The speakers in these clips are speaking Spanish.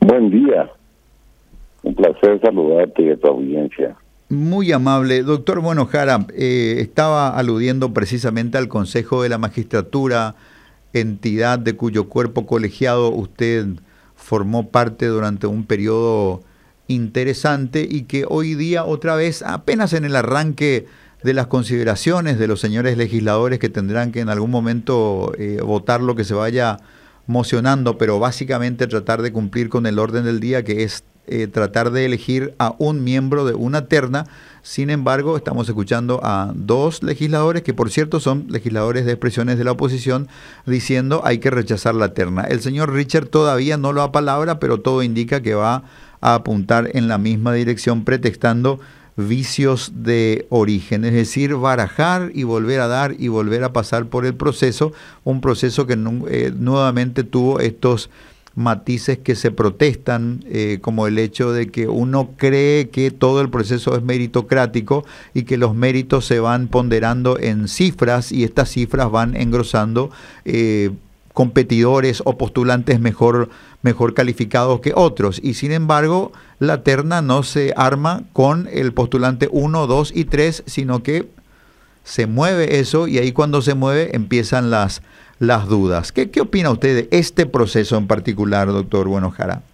Buen día, un placer saludarte y a tu audiencia. Muy amable. Doctor Bueno Jara, estaba aludiendo precisamente al Consejo de la Magistratura, entidad de cuyo cuerpo colegiado usted formó parte durante un periodo interesante y que hoy día otra vez, apenas en el arranque de las consideraciones de los señores legisladores que tendrán que en algún momento votar lo que se vaya mocionando, pero básicamente tratar de cumplir con el orden del día, que es tratar de elegir a un miembro de una terna. Sin embargo, estamos escuchando a dos legisladores, que por cierto son legisladores de expresiones de la oposición, diciendo hay que rechazar la terna. El señor Richard todavía no lo apalabra, pero todo indica que va a apuntar en la misma dirección, pretextando vicios de origen, es decir, barajar y volver a dar y volver a pasar por el proceso, un proceso que nuevamente tuvo estos matices que se protestan, como el hecho de que uno cree que todo el proceso es meritocrático y que los méritos se van ponderando en cifras y estas cifras van engrosando competidores o postulantes mejor calificados que otros, y sin embargo la terna no se arma con el postulante 1, 2 y 3, sino que se mueve eso, y ahí cuando se mueve empiezan las dudas. ¿Qué opina usted de este proceso en particular, doctor Bueno Jara?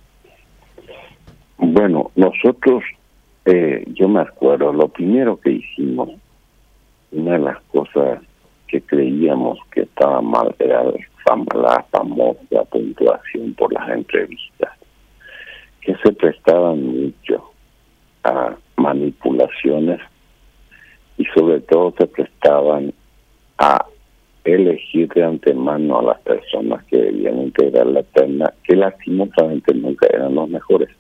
Bueno, nosotros, yo me acuerdo, lo primero que hicimos, una de las cosas que creíamos que estaba mal era la famosa puntuación por las entrevistas, que se prestaban mucho a manipulaciones y sobre todo se prestaban a elegir de antemano a las personas que debían integrar la terna, que lastimosamente nunca eran los mejores.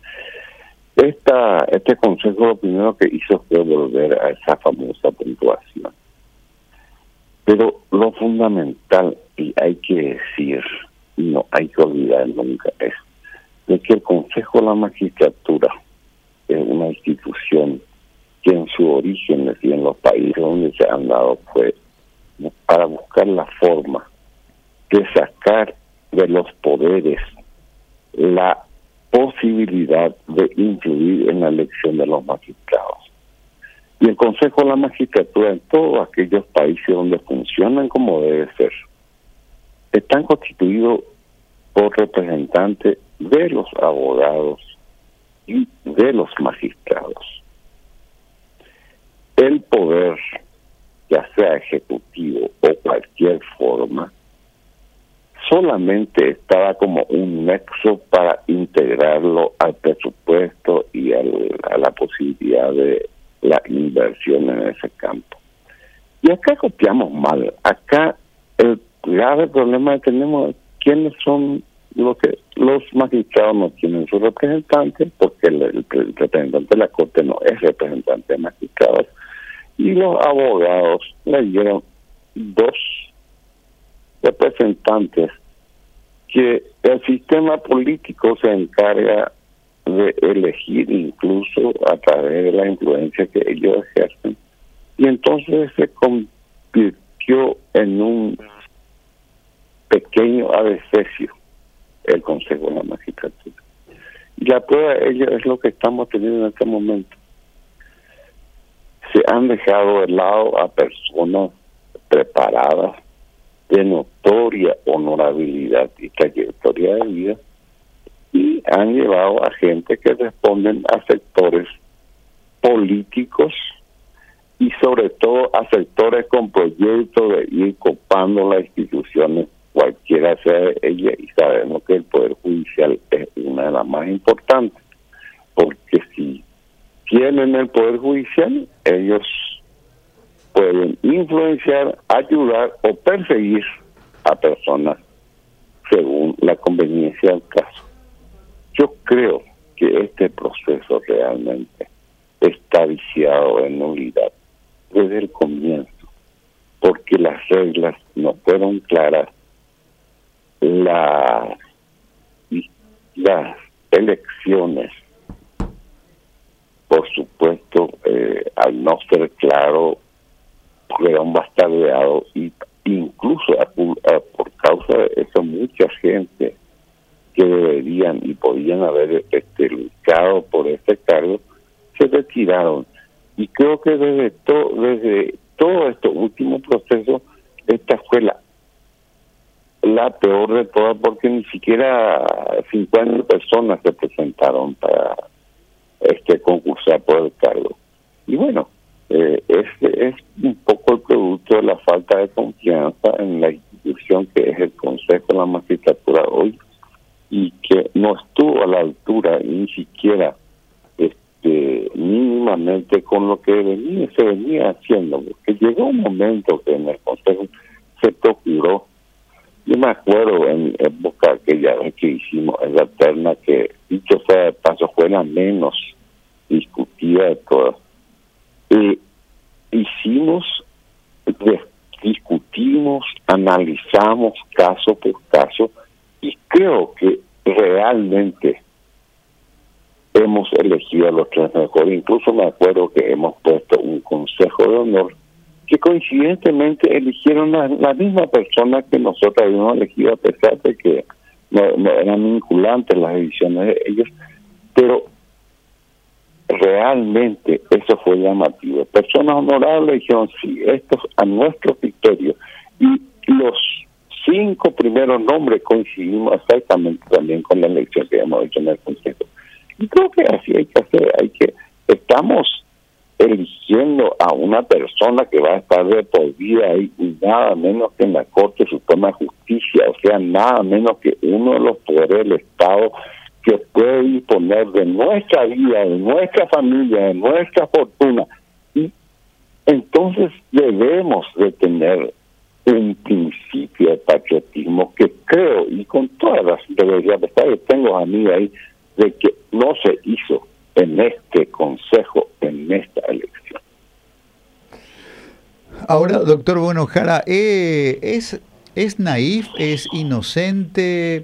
Este consejo lo primero que hizo fue volver a esa famosa puntuación. Pero lo fundamental, y hay que decir, no hay que olvidar nunca, es de que el Consejo de la Magistratura es una institución que en su origen y en los países donde se han dado fue para buscar la forma de sacar de los poderes la posibilidad de influir en la elección de los magistrados. Y el Consejo de la Magistratura en todos aquellos países donde funcionan como debe ser, están constituidos por representantes de los abogados y de los magistrados. El poder, ya sea ejecutivo o cualquier forma, solamente estaba como un nexo para integrarlo al presupuesto y a la posibilidad de la inversión en ese campo. Y acá copiamos mal. Acá el grave problema que tenemos es quiénes son los magistrados. No tienen su representante, porque el representante de la Corte no es representante de magistrados, y los abogados le dieron dos representantes que el sistema político se encarga de elegir, incluso a través de la influencia que ellos ejercen, y entonces se convirtió en un pequeño adefesio el Consejo de la Magistratura. Y la prueba de ello es lo que estamos teniendo en este momento. Se han dejado de lado a personas preparadas, de notoria honorabilidad y trayectoria de vida, y han llevado a gente que responden a sectores políticos y sobre todo a sectores con proyectos de ir copando las instituciones, cualquiera sea ella, y sabemos que el Poder Judicial es una de las más importantes, porque si tienen el Poder Judicial, ellos pueden influenciar, ayudar o perseguir a personas según la conveniencia del caso. Yo creo que este proceso realmente está viciado en nulidad desde el comienzo, porque las reglas no fueron claras, las elecciones, por supuesto, al no ser claro, fueron bastardeados, y incluso por causa de eso mucha gente que deberían y podían haber luchado por este cargo, se retiraron. Y creo que desde todo este último proceso, esta fue la peor de todas, porque ni siquiera 50 personas se presentaron para concursar por el cargo. Y bueno, es un poco el producto de la falta de confianza en la institución que es el Consejo de la Magistratura hoy, y que no estuvo a la altura ni siquiera mínimamente con lo que se venía haciendo, porque llegó un momento que en el Consejo se procuró. Yo me acuerdo en época aquella vez que hicimos la terna, que dicho sea de paso fue la menos discutida de todas. Discutimos, analizamos caso por caso, y creo que realmente hemos elegido a los tres mejores. Incluso me acuerdo que hemos puesto un consejo de honor que coincidentemente eligieron la misma persona que nosotros habíamos elegido, a pesar de que no eran vinculantes las decisiones de ellos, pero realmente eso fue llamativo. Personas honorables dijeron sí, estos a nuestro criterio, y los 5 primeros nombres coincidimos exactamente también con la elección que hemos hecho en el Consejo. Y creo que así hay que hacer, estamos eligiendo a una persona que va a estar de por vida ahí, y nada menos que en la Corte Suprema de Justicia, o sea, nada menos que uno de los poderes del Estado que puede disponer de nuestra vida, de nuestra familia, de nuestra fortuna. Y entonces debemos de tener un principio de patriotismo que creo, y con todas las debería estar, que tengo a mí ahí, de que no se hizo en este Consejo, en esta elección. Ahora, doctor Bueno Jara, ¿es naif, es inocente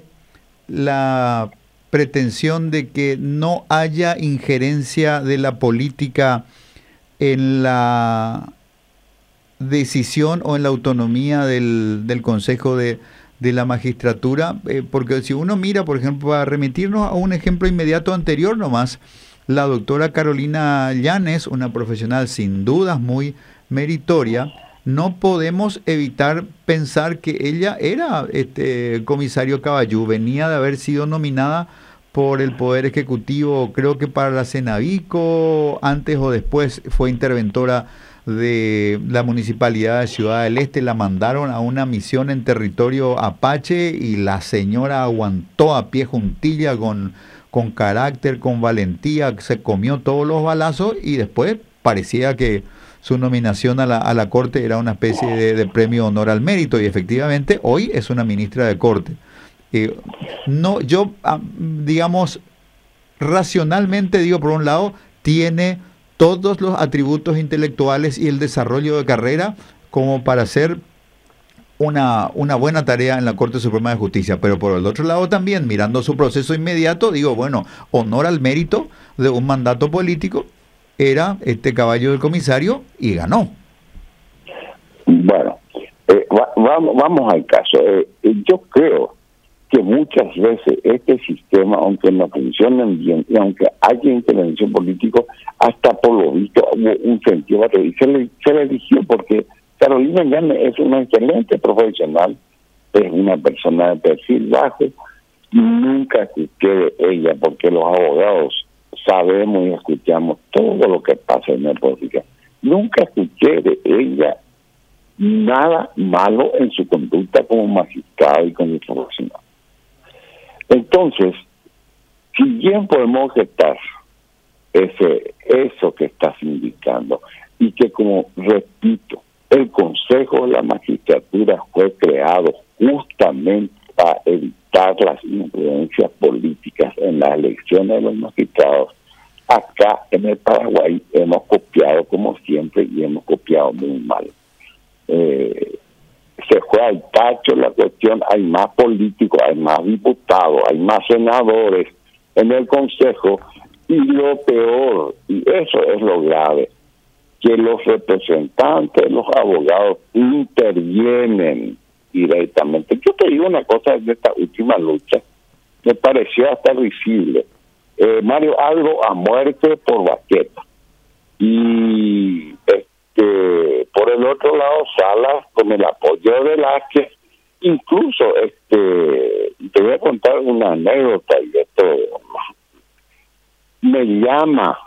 la pretensión de que no haya injerencia de la política en la decisión o en la autonomía del Consejo de la Magistratura? Porque si uno mira, por ejemplo, para remitirnos a un ejemplo inmediato anterior nomás, la doctora Carolina Llanes, una profesional sin dudas muy meritoria, no podemos evitar pensar que ella era comisario Caballú, venía de haber sido nominada por el Poder Ejecutivo, creo que para la Cenavico, antes o después fue interventora de la Municipalidad de Ciudad del Este, la mandaron a una misión en territorio apache y la señora aguantó a pie juntilla con carácter, con valentía, se comió todos los balazos, y después parecía que su nominación a la Corte era una especie de premio honor al mérito, y efectivamente hoy es una ministra de Corte. No, yo, digamos, racionalmente digo, por un lado, tiene todos los atributos intelectuales y el desarrollo de carrera como para hacer una buena tarea en la Corte Suprema de Justicia, pero por el otro lado también, mirando su proceso inmediato, digo, bueno, honor al mérito de un mandato político, era este caballo del comisario y ganó. Bueno, vamos al caso. Yo creo que muchas veces este sistema, aunque no funcione bien y aunque haya intervención política, hasta por lo visto hubo un sentido y se le eligió porque Carolina Llanes es una excelente profesional, es una persona de perfil bajo, y nunca escuché de ella, porque los abogados sabemos y escuchamos todo lo que pasa en la política. Nunca escuché de ella nada malo en su conducta como magistrado y como profesional. Entonces, si bien podemos objetar eso que estás indicando, y que, como repito, el Consejo de la Magistratura fue creado justamente para evitar las influencias políticas en las elecciones de los magistrados, acá en el Paraguay hemos copiado como siempre y hemos copiado muy mal. Se fue al tacho la cuestión, hay más políticos, hay más diputados, hay más senadores en el Consejo, y lo peor, y eso es lo grave, que los representantes, los abogados intervienen directamente. Yo te digo una cosa de esta última lucha, me pareció hasta risible. Mario Algo a muerte por Baqueta. Y por el otro lado, Salas con el apoyo de Velázquez. Incluso te voy a contar una anécdota, y esto me llama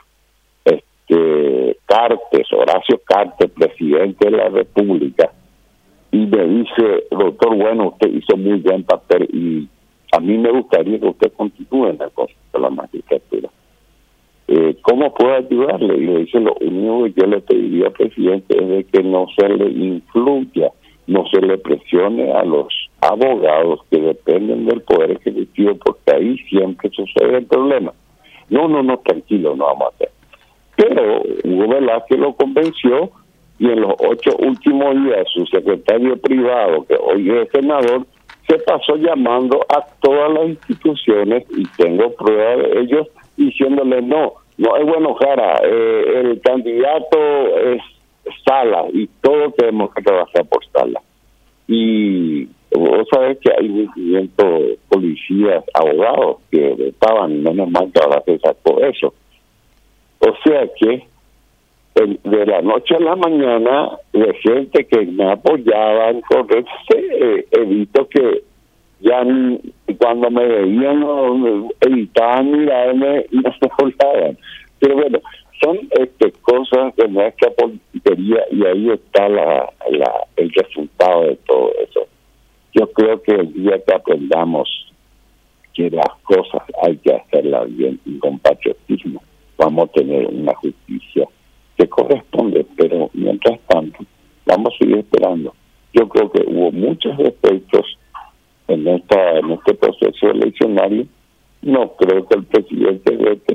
Horacio Cartes, presidente de la República, y me dice: doctor, bueno, usted hizo muy buen papel y a mí me gustaría que usted continúe en la cosa de la magistratura. ¿Cómo puedo ayudarle? Y le dice: lo único que yo le pediría, presidente, es de que no se le influya, no se le presione a los abogados que dependen del Poder Ejecutivo, porque ahí siempre sucede el problema. No, tranquilo, no vamos a hacer. Pero Hugo Velázquez lo convenció, y en los 8 últimos días su secretario privado, que hoy es senador, se pasó llamando a todas las instituciones, y tengo pruebas de ellos, diciéndole: no es bueno, Jara, el candidato es Sala, y todos tenemos que trabajar por Sala. Y vos sabés que hay 1.500 policías, abogados que estaban, menos mal que ahora se sacó eso. O sea que de la noche a la mañana, de gente que me apoyaba en correrse, evito que ya cuando me veían evitaban mirarme y no se hablaban. Pero bueno, son cosas de nuestra politiquería, y ahí está el resultado de todo eso. Yo creo que el día que aprendamos que las cosas hay que hacerlas bien y con patriotismo, vamos a tener una justicia que corresponde, pero mientras tanto vamos a seguir esperando. Yo creo que hubo muchos defectos en este proceso eleccionario. No creo que el presidente vete,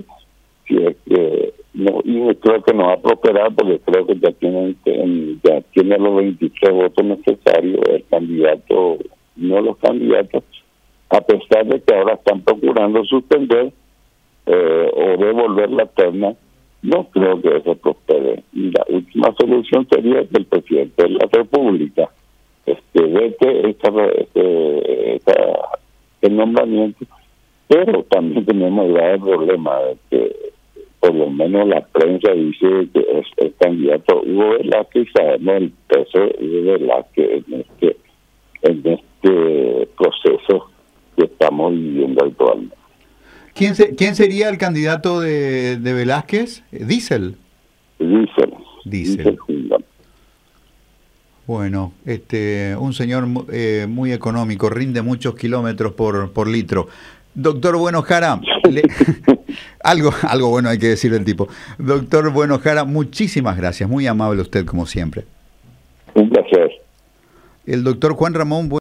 y creo que no va a prosperar, porque creo que ya tiene los 23 votos necesarios el candidato, no los candidatos, a pesar de que ahora están procurando suspender o devolver la terna. No creo que eso prospere, y la última solución sería que el presidente de la República vete el nombramiento. Pero también tenemos el grave problema de que por lo menos la prensa dice que es el candidato Hugo Velázquez, y sabemos el peso de Hugo Velázquez en este proceso que estamos viviendo actualmente. ¿Quién sería el candidato de Velázquez? ¿Diesel? Diesel. Bueno, un señor muy económico, rinde muchos kilómetros por litro. Doctor Bueno Jara, algo bueno hay que decir del tipo. Doctor Bueno Jara, muchísimas gracias, muy amable usted como siempre. Un placer. El doctor Juan Ramón